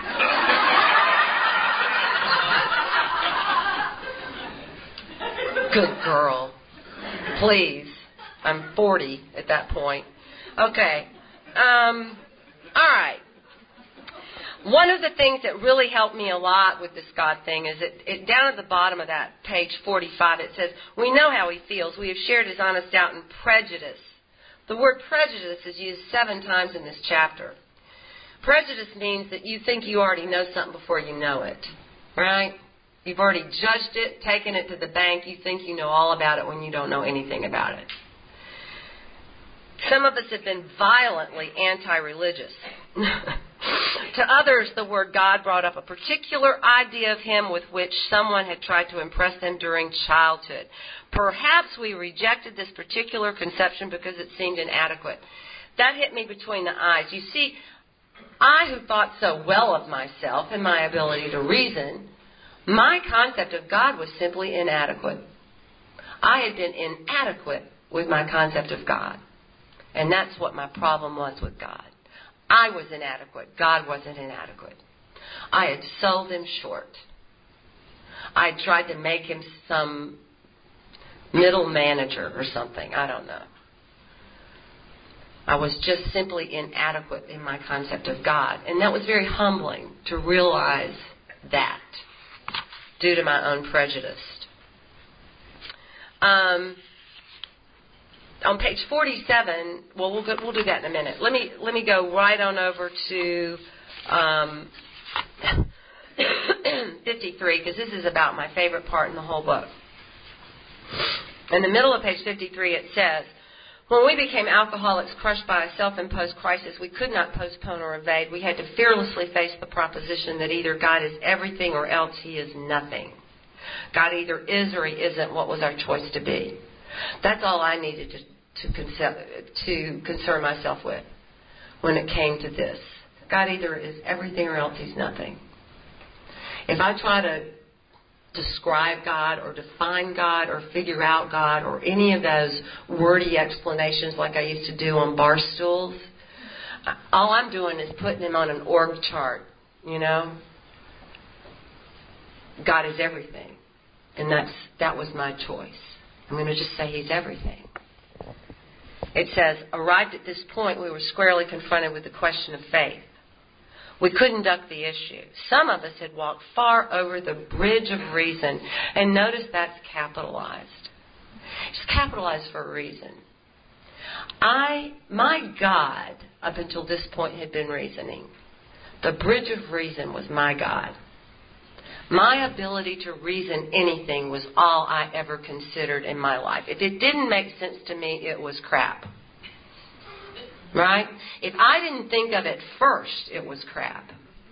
Good girl. Please. I'm 40 at that point. Okay. All right. One of the things that really helped me a lot with this God thing is it down at the bottom of that page 45, it says, we know how he feels. We have shared his honest doubt and prejudice. The word prejudice is used 7 times in this chapter. Prejudice means that you think you already know something before you know it, right? You've already judged it, taken it to the bank. You think you know all about it when you don't know anything about it. Some of us have been violently anti-religious. To others, the word God brought up a particular idea of him with which someone had tried to impress them during childhood. Perhaps we rejected this particular conception because it seemed inadequate. That hit me between the eyes. You see, I who thought so well of myself and my ability to reason, my concept of God was simply inadequate. I had been inadequate with my concept of God. And that's what my problem was with God. I was inadequate. God wasn't inadequate. I had sold him short. I tried to make him some middle manager or something. I don't know. I was just simply inadequate in my concept of God. And that was very humbling to realize that due to my own prejudice. On page 47, well, we'll do that in a minute. Let me go right on over to 53, because this is about my favorite part in the whole book. In the middle of page 53, it says, when we became alcoholics crushed by a self-imposed crisis, we could not postpone or evade. We had to fearlessly face the proposition that either God is everything or else he is nothing. God either is or he isn't. What was our choice to be? That's all I needed to concern myself with when it came to this. God either is everything or else he's nothing. If I try to describe God or define God or figure out God or any of those wordy explanations like I used to do on bar stools, all I'm doing is putting him on an org chart, you know. God is everything. And that was my choice. I'm going to just say he's everything. It says, arrived at this point, we were squarely confronted with the question of faith. We couldn't duck the issue. Some of us had walked far over the bridge of reason. And notice that's capitalized. It's capitalized for a reason. My God, up until this point, had been reasoning. The bridge of reason was my God. My ability to reason anything was all I ever considered in my life. If it didn't make sense to me, it was crap. Right? If I didn't think of it first, it was crap.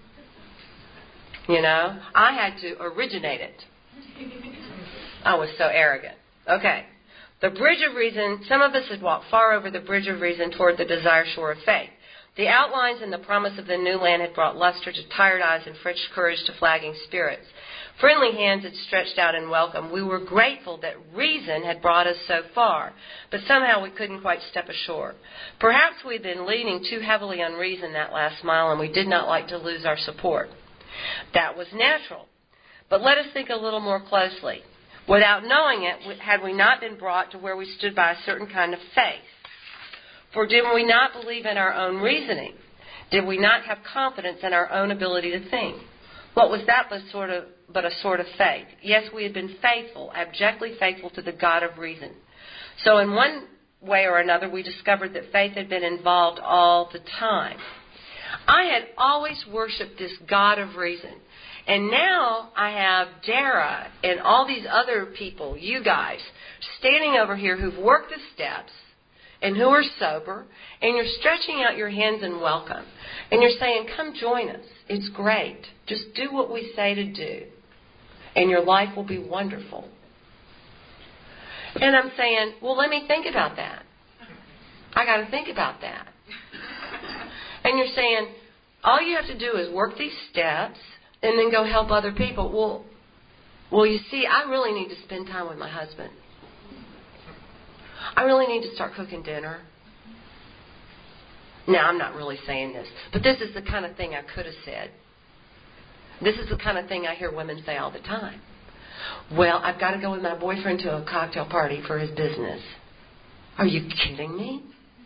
You know? I had to originate it. I was so arrogant. Okay. The bridge of reason, some of us had walked far over the bridge of reason toward the desired shore of faith. The outlines and the promise of the new land had brought luster to tired eyes and fresh courage to flagging spirits. Friendly hands had stretched out in welcome. We were grateful that reason had brought us so far, but somehow we couldn't quite step ashore. Perhaps we'd been leaning too heavily on reason that last mile, and we did not like to lose our support. That was natural. But let us think a little more closely. Without knowing it, had we not been brought to where we stood by a certain kind of faith? For did we not believe in our own reasoning? Did we not have confidence in our own ability to think? What was that but a sort of faith? Yes, we had been faithful, abjectly faithful to the God of reason. So in one way or another, we discovered that faith had been involved all the time. I had always worshipped this God of reason. And now I have Dara and all these other people, you guys, standing over here who've worked the steps and who are sober, and you're stretching out your hands in welcome. And you're saying, come join us. It's great. Just do what we say to do. And your life will be wonderful. And I'm saying, well, let me think about that. I got to think about that. And you're saying, all you have to do is work these steps and then go help other people. Well, you see, I really need to spend time with my husband. I really need to start cooking dinner. Now, I'm not really saying this, but this is the kind of thing I could have said. This is the kind of thing I hear women say all the time. Well, I've got to go with my boyfriend to a cocktail party for his business. Are you kidding me?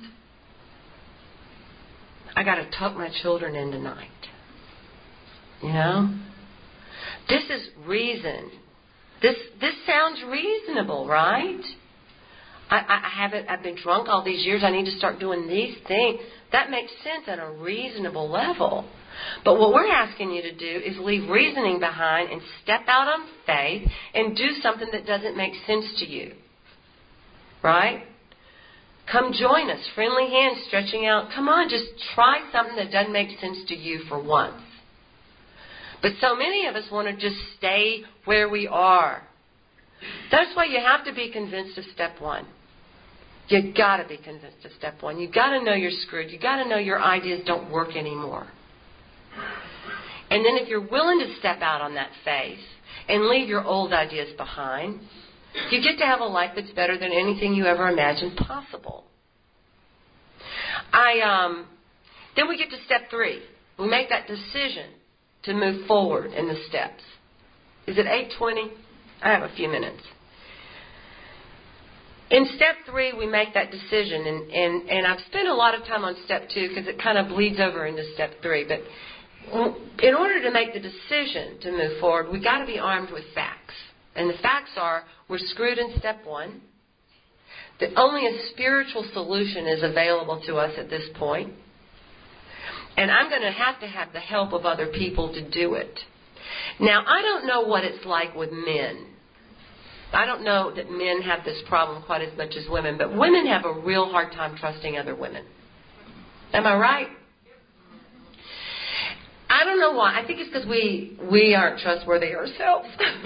I got to tuck my children in tonight. You know? This is reason. This sounds reasonable, right? I've been drunk all these years. I need to start doing these things. That makes sense at a reasonable level. But what we're asking you to do is leave reasoning behind and step out on faith and do something that doesn't make sense to you. Right? Come join us. Friendly hands stretching out. Come on, just try something that doesn't make sense to you for once. But so many of us want to just stay where we are. That's why you have to be convinced of step one. You've got to be convinced of step one. You've got to know you're screwed. You've got to know your ideas don't work anymore. And then if you're willing to step out on that faith and leave your old ideas behind, you get to have a life that's better than anything you ever imagined possible. Then we get to step 3. We make that decision to move forward in the steps. Is it 8:20? I have a few minutes. In step 3, we make that decision, and I've spent a lot of time on step 2 because it kind of bleeds over into step 3. But in order to make the decision to move forward, we've got to be armed with facts. And the facts are, we're screwed in step 1, that only a spiritual solution is available to us at this point, and I'm going to have the help of other people to do it. Now, I don't know what it's like with men. I don't know that men have this problem quite as much as women, but women have a real hard time trusting other women. Am I right? I don't know why. I think it's because we aren't trustworthy ourselves.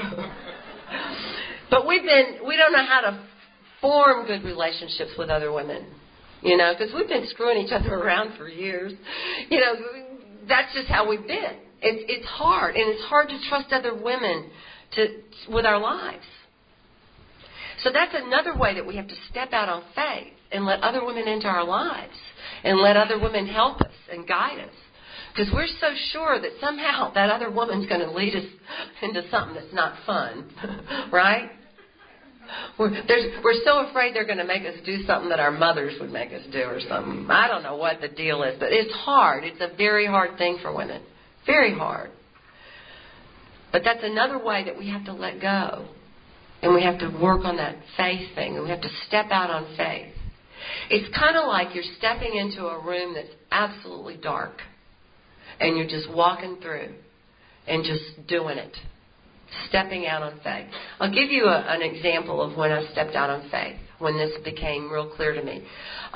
But we don't know how to form good relationships with other women. You know, because we've been screwing each other around for years. You know, that's just how we've been. It's hard, and it's hard to trust other women with our lives. So that's another way that we have to step out on faith and let other women into our lives and let other women help us and guide us. Because we're so sure that somehow that other woman's going to lead us into something that's not fun. Right? We're so afraid they're going to make us do something that our mothers would make us do or something. I don't know what the deal is, but it's hard. It's a very hard thing for women. Very hard. But that's another way that we have to let go. And we have to work on that faith thing. And we have to step out on faith. It's kind of like you're stepping into a room that's absolutely dark. And you're just walking through and just doing it. Stepping out on faith. I'll give you an example of when I stepped out on faith, when this became real clear to me.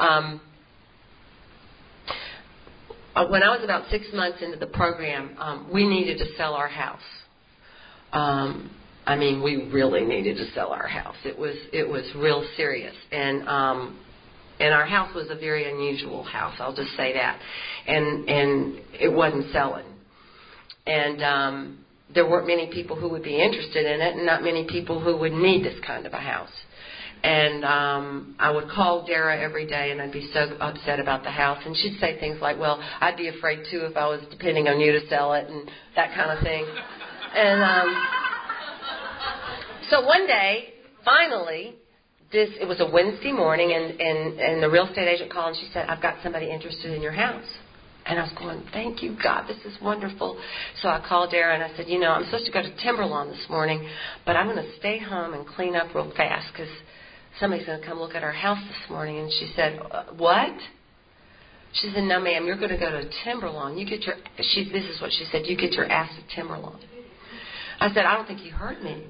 When I was about 6 months into the program, we needed to sell our house. We really needed to sell our house. It was real serious. And our house was a very unusual house, I'll just say that. And it wasn't selling. And there weren't many people who would be interested in it, and not many people who would need this kind of a house. And I would call Dara every day, and I'd be so upset about the house. And she'd say things like, well, I'd be afraid, too, if I was depending on you to sell it, and that kind of thing. And so one day, finally, it was a Wednesday morning, and the real estate agent called, and she said, I've got somebody interested in your house. And I was going, thank you, God, this is wonderful. So I called Dara and I said, I'm supposed to go to Timberlawn this morning, but I'm going to stay home and clean up real fast because somebody's going to come look at our house this morning. And she said, what? She said, no, ma'am, you're going to go to Timberlawn. This is what she said, you get your ass to Timberlawn. I said, I don't think you heard me.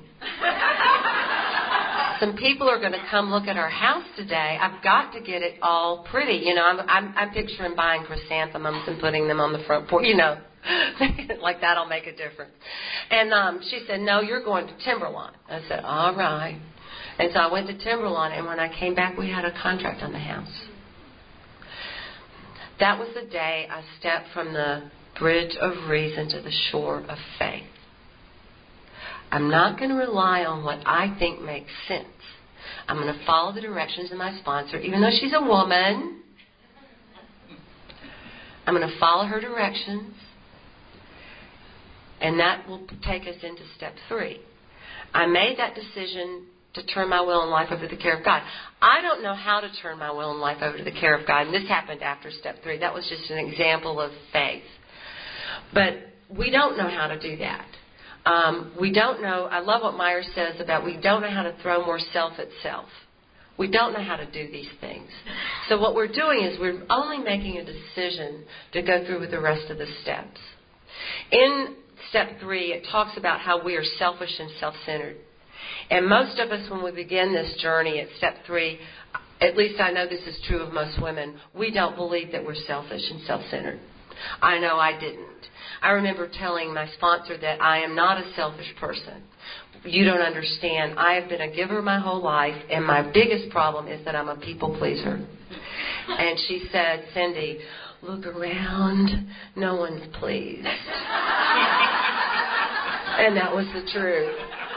Some people are going to come look at our house today. I've got to get it all pretty. I'm picturing buying chrysanthemums and putting them on the front porch. Like that'll make a difference. And she said, no, you're going to Timberlawn. I said, all right. And so I went to Timberlawn, and when I came back, we had a contract on the house. That was the day I stepped from the bridge of reason to the shore of faith. I'm not going to rely on what I think makes sense. I'm going to follow the directions of my sponsor, even though she's a woman. I'm going to follow her directions, and that will take us into step 3. I made that decision to turn my will and life over to the care of God. I don't know how to turn my will and life over to the care of God, and this happened after step 3. That was just an example of faith. But we don't know how to do that. We don't know. I love what Myers says about we don't know how to throw more self at self. We don't know how to do these things. So what we're doing is we're only making a decision to go through with the rest of the steps. In step 3, it talks about how we are selfish and self-centered. And most of us, when we begin this journey at step 3, at least I know this is true of most women, we don't believe that we're selfish and self-centered. I know I didn't. I remember telling my sponsor that I am not a selfish person. You don't understand. I have been a giver my whole life, and my biggest problem is that I'm a people pleaser. And she said, Cindy, look around. No one's pleased. And that was the truth.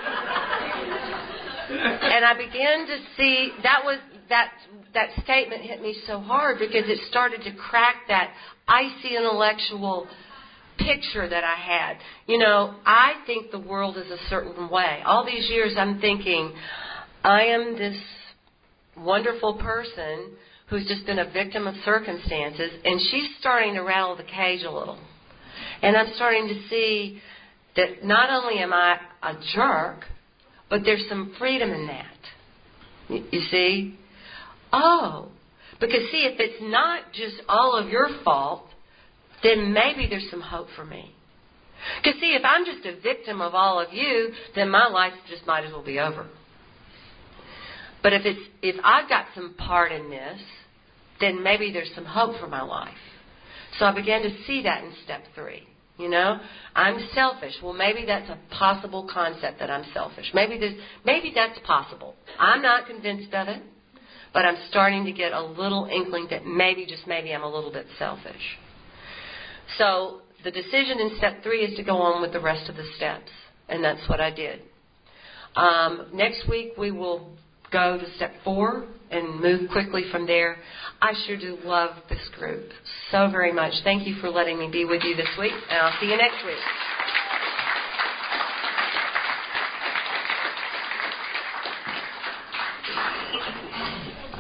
And I began to see, that statement hit me so hard because it started to crack that icy intellectual picture that I had. I think the world is a certain way. All these years I'm thinking, I am this wonderful person who's just been a victim of circumstances, and she's starting to rattle the cage a little. And I'm starting to see that not only am I a jerk, but there's some freedom in that. You see? Oh, because see, if it's not just all of your fault, then maybe there's some hope for me. Because see, if I'm just a victim of all of you, then my life just might as well be over. But if I've got some part in this, then maybe there's some hope for my life. So I began to see that in step 3. I'm selfish. Well, maybe that's a possible concept that I'm selfish. Maybe that's possible. I'm not convinced of it, but I'm starting to get a little inkling that maybe, just maybe, I'm a little bit selfish. So the decision in step 3 is to go on with the rest of the steps, and that's what I did. Next week we will go to step 4 and move quickly from there. I sure do love this group so very much. Thank you for letting me be with you this week, and I'll see you next week.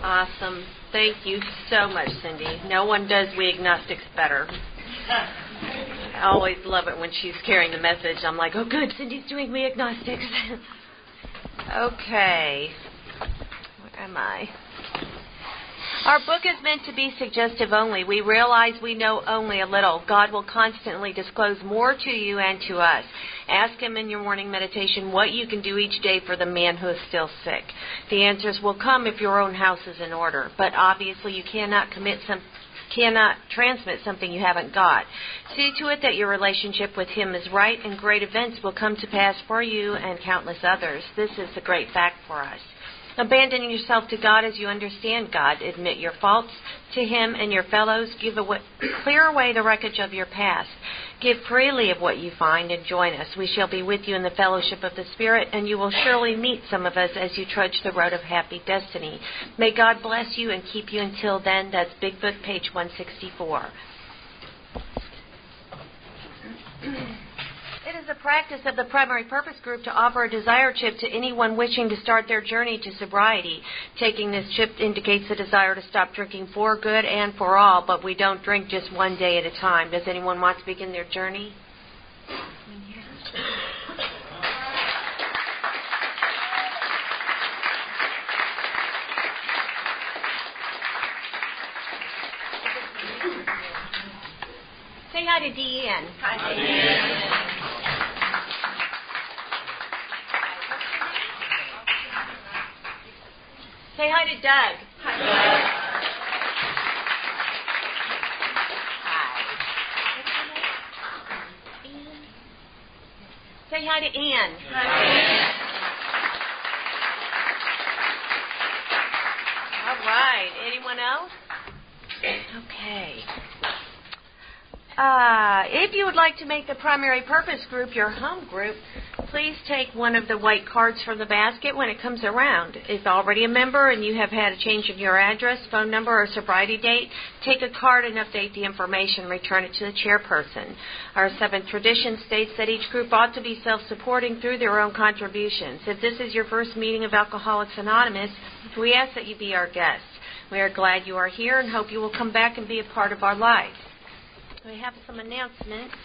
Awesome. Thank you so much, Cindy. No one does we agnostics better. I always love it when she's carrying the message. I'm like, oh, good, Cindy's doing we agnostics. Okay. Where am I? Our book is meant to be suggestive only. We realize we know only a little. God will constantly disclose more to you and to us. Ask Him in your morning meditation what you can do each day for the man who is still sick. The answers will come if your own house is in order. But obviously you cannot transmit something you haven't got. See to it that your relationship with Him is right, and great events will come to pass for you and countless others. This is the great fact for us. Abandoning yourself to God as you understand God. Admit your faults to Him and your fellows. Clear away the wreckage of your past. Give freely of what you find and join us. We shall be with you in the fellowship of the Spirit, and you will surely meet some of us as you trudge the road of happy destiny. May God bless you and keep you until then. That's Big Book, page 164. It is a practice of the Primary Purpose Group to offer a desire chip to anyone wishing to start their journey to sobriety. Taking this chip indicates the desire to stop drinking for good and for all, but we don't drink just one day at a time. Does anyone want to begin their journey? Say hi to Deanne. Hi, Deanne. Say hi to Doug. Hi, Doug. Hi. Ann. Say hi to Ann. Hi, Ann. All right. Anyone else? Okay. If you would like to make the Primary Purpose Group your home group, please take one of the white cards from the basket when it comes around. If already a member and you have had a change in your address, phone number, or sobriety date, take a card and update the information. Return it to the chairperson. Our 7th tradition states that each group ought to be self-supporting through their own contributions. If this is your first meeting of Alcoholics Anonymous, we ask that you be our guest. We are glad you are here and hope you will come back and be a part of our lives. We have some announcements.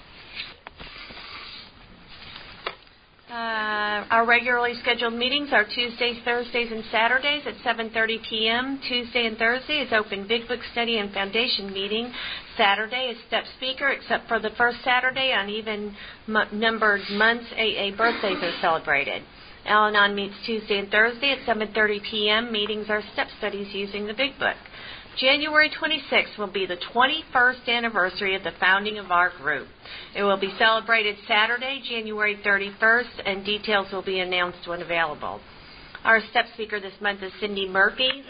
Our regularly scheduled meetings are Tuesdays, Thursdays, and Saturdays at 7:30 p.m. Tuesday and Thursday is open Big Book Study and Foundation meeting. Saturday is step speaker, except for the first Saturday on even-numbered months, AA birthdays are celebrated. Al-Anon meets Tuesday and Thursday at 7:30 p.m. Meetings are step studies using the Big Book. January 26th will be the 21st anniversary of the founding of our group. It will be celebrated Saturday, January 31st, and details will be announced when available. Our step speaker this month is Cindy Murphy.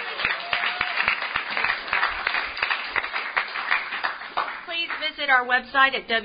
Please visit our website at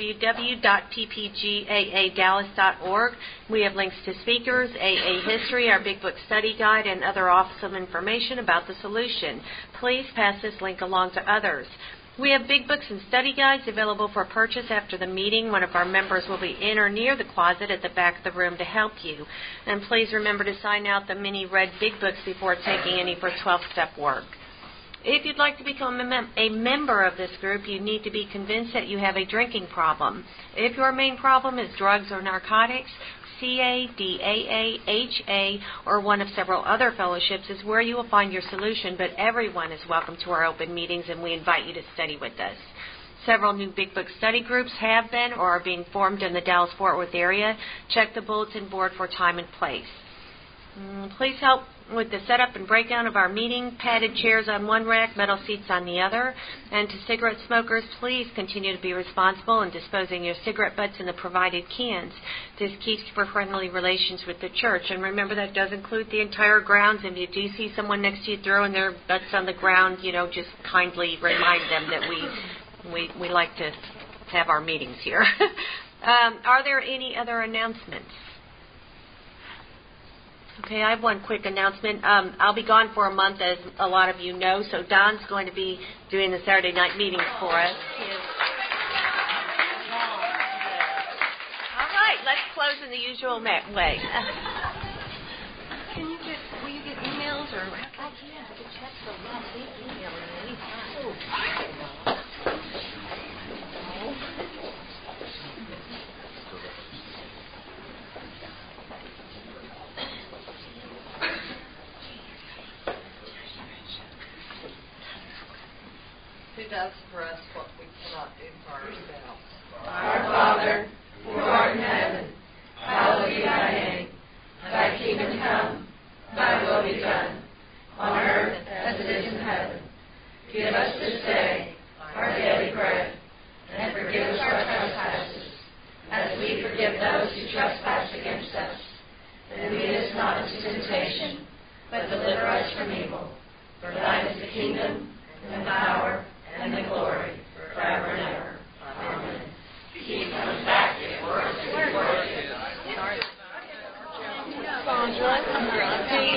www.ppgaadallas.org. We have links to speakers, AA history, our Big Book study guide, and other awesome information about the solution. Please pass this link along to others. We have Big Books and study guides available for purchase after the meeting. One of our members will be in or near the closet at the back of the room to help you. And please remember to sign out the mini red Big Books before taking any for 12-step work. If you'd like to become a member of this group, you need to be convinced that you have a drinking problem. If your main problem is drugs or narcotics, CA, DAA, HA, or one of several other fellowships is where you will find your solution, but everyone is welcome to our open meetings, and we invite you to study with us. Several new Big Book study groups have been or are being formed in the Dallas-Fort Worth area. Check the bulletin board for time and place. Please help with the setup and breakdown of our meeting. Padded chairs on one rack, metal seats on the other. And to cigarette smokers, please continue to be responsible in disposing your cigarette butts in the provided cans. This keeps for friendly relations with the church. And remember, that does include the entire grounds. And if you do see someone next to you throwing their butts on the ground, just kindly remind them that we like to have our meetings here. Are there any other announcements? Okay, I have one quick announcement. I'll be gone for a month, as a lot of you know, so Don's going to be doing the Saturday night meetings for us. All right, let's close in the usual way. Will you get emails or? does for us what we cannot do for ourselves. Our Father, who art in heaven, hallowed be thy name. Thy kingdom come, thy will be done, on earth as it is in heaven. Give us this day our daily bread, and forgive us our trespasses, as we forgive those who trespass against us. And lead us not into temptation, but deliver us from evil. For thine is the kingdom, and the power,